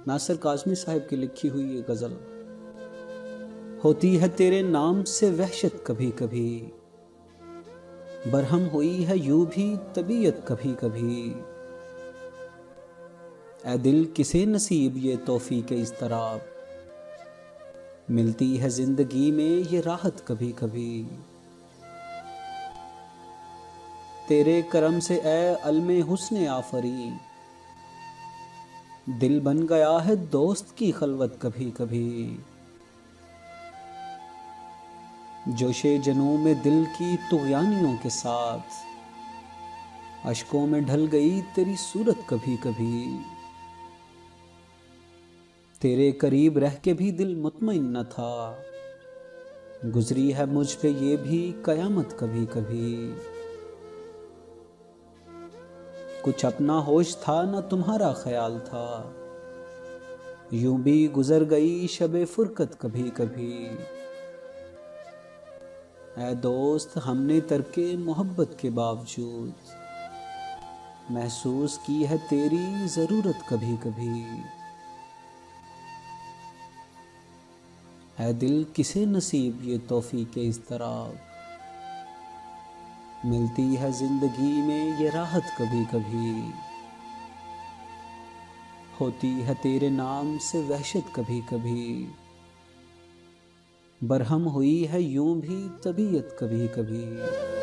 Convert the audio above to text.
नासिर काज़मी साहब की लिखी हुई ये गज़ल। होती है तेरे नाम से वहशत कभी कभी, बरहम हुई है यूं भी तबीयत कभी कभी। ऐ दिल किसे नसीब ये तौफीक इज़्तिराब, मिलती है जिंदगी में ये राहत कभी कभी। तेरे करम से ऐ अलमे हुस्ने आफरी, दिल बन गया है दोस्त की खलवत कभी कभी। जोशे जनू में दिल की तुग़यानियों के साथ, अश्कों में ढल गई तेरी सूरत कभी कभी। तेरे करीब रह के भी दिल मुतमइन न था, गुजरी है मुझ पे ये भी कयामत कभी कभी। कुछ अपना होश था न तुम्हारा ख्याल था, यूं भी गुजर गई शबे फुरकत कभी कभी। ऐ दोस्त हमने तरके मोहब्बत के बावजूद, महसूस की है तेरी ज़रूरत कभी कभी। ऐ दिल किसे नसीब ये तौफीक इज़्तिराब, मिलती है ज़िंदगी में ये राहत कभी कभी। होती है तेरे नाम से वहशत कभी कभी, बरहम हुई है यूं भी तबीयत कभी कभी।